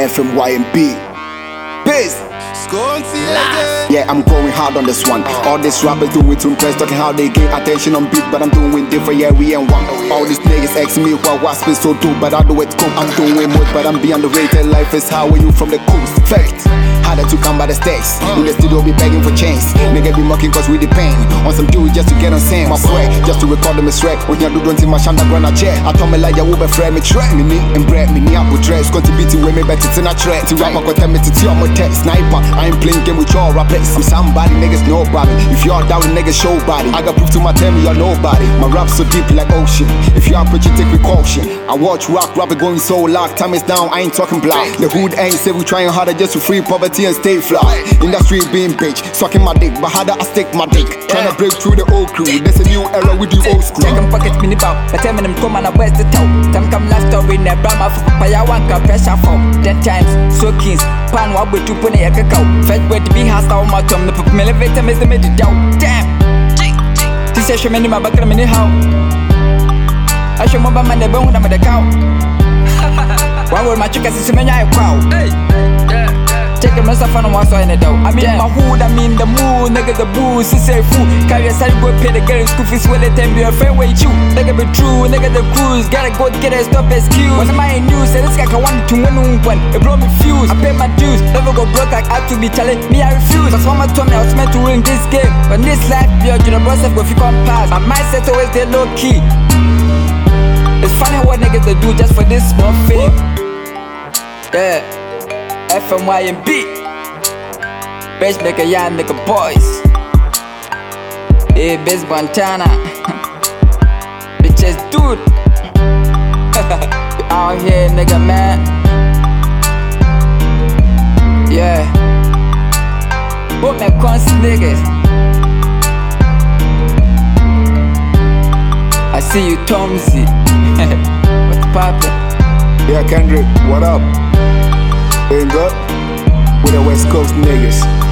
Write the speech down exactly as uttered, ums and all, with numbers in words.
F M Y and B. Biz. Yeah, I'm going hard on this one. All these rappers doing to impress, talking how they get attention on beat, but I'm doing different, yeah, we ain't one. All these niggas asking me what wasp is so do, but I do it cool. I'm doing more, but I'm beyond the rated. Life is how are you from the coast? Fact. Harder to come by the stakes. In the studio be begging for change. Nigga be mocking cause we the pain. On some dude just to get on same. My swag, just to record them is rap. When you do don't see my shanda grana chair. I told me like ya will be friend me track. Me need and bread, me need apple dress. Going to beat you with me better than a track. To rap, I got tell me to tell my text. Sniper, I ain't playing game with your rappers. I'm somebody, niggas nobody. If y'all down, niggas show body. I got proof to my tell me you're nobody. My rap so deep like ocean. If y'all preach, you take with caution. I watch rock, rap it going so loud. Time is down, I ain't talking black. The hood ain't say we trying harder just to free poverty and stay fly. Industry being bitch, sucking my dick, but harder I stick my dick. Tryna break through the old crew. There's a new era with the old school. Check them pockets mini bow, but tell me them come and I where's the toe. Time come last story in the Brahma for Papaya Wanka pressure for ten times. So kings, pan what we do put a cacao. Fed way to be hostile, my tongue, the pop elevator is the middle down. Damn, this is your minimum back in a minute how I show my man the bone with the cow. One word my chicken is a many crowd. Take a mess of fun once I know. I mean, my hood, I mean the moon, nigga, the booze, it's a fool. Carry a side, go pay the girl school fees, well, it and be a friend with you. Nigga, be true, nigga, the cruise, gotta go get a stop excuse. When my news, and it's like I want to win one, it blow me fuse. I pay my dues, never go broke, like I have to be telling me I refuse. That's why my told me I was meant to win this game. But this life, you're the boss of if you come past. My mindset always they low key. It's funny what niggas they do just for this small thing. Yeah. F M Y and B, Bitch make a young nigga boys. Hey, Biz Montana. Bitches dude. Out here nigga man. Yeah. Both my cons niggas. I see you Tomsy. What's poppin'? Yeah, Kendrick, what up? Ain't good? With the West Coast niggas.